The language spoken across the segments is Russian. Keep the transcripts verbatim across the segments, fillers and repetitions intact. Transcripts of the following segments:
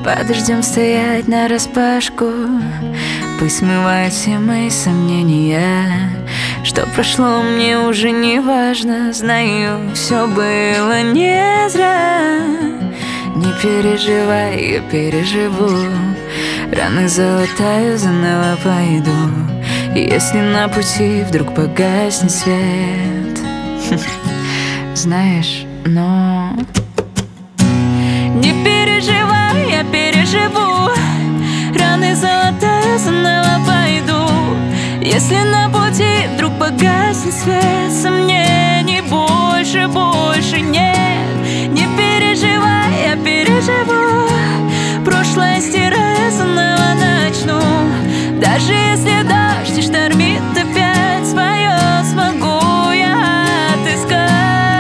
Под дождем стоять нараспашку, пусть смывают все мои сомнения. Что прошло, мне уже не важно. Знаю, все было не зря. Не переживай, я переживу. Раны залатаю, заново пойду. Если на пути вдруг погаснет свет, знаешь, но не переживай, я переживу. Раны золотая, заново пойду. Если на пути вдруг погаснет свет, сомнений больше, больше нет. Не переживай, я переживу. Прошлое стирая, заново начну. Даже если дождь и штормит опять, свое смогу я отыскать.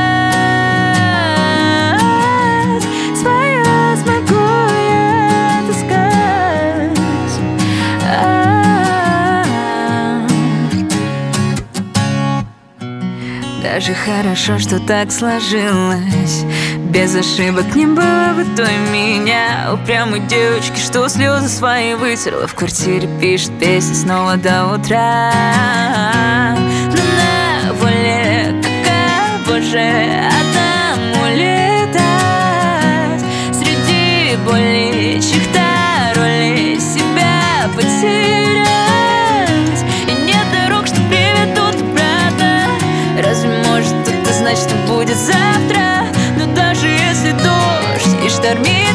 Свое смогу я отыскать. А-а-а. Даже хорошо, что так сложилось. Без ошибок не было бы той меня, упрямой девочки, что слезы свои вытерла. В квартире пишет песни снова до утра. Но на воле каково же одному летать среди боли, чьих-то ролей себя потерять. И нет дорог, что приведут обратно. Разве может это значит, что будет завтра? Но даже если дождь и штормит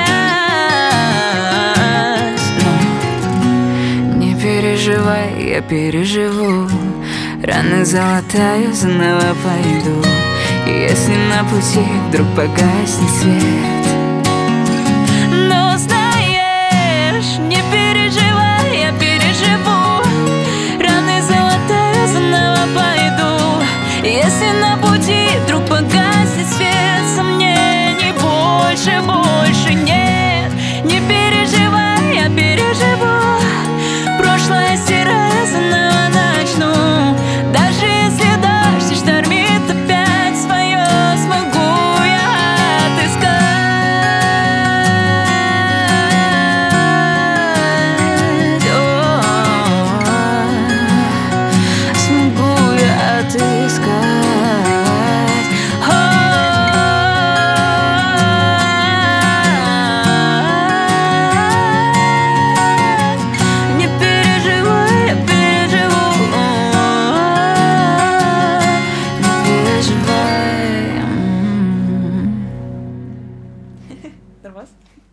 опять, ну, не переживай, я переживу. Раны золотая, заново пойду. И если на пути вдруг погаснет свет, но знаешь, не переживай, я переживу. Раны золотая, заново пойду. И если на пути вдруг погаснет свет, сомнений больше, больше нет. Не переживай, я переживу. Прошлое стирая, заново начну. Даже если дождь и штормит опять, свое смогу я отыскать. О-о-о. Смогу я отыскать. Не переживай, я переживу. Не переживай. Нормально?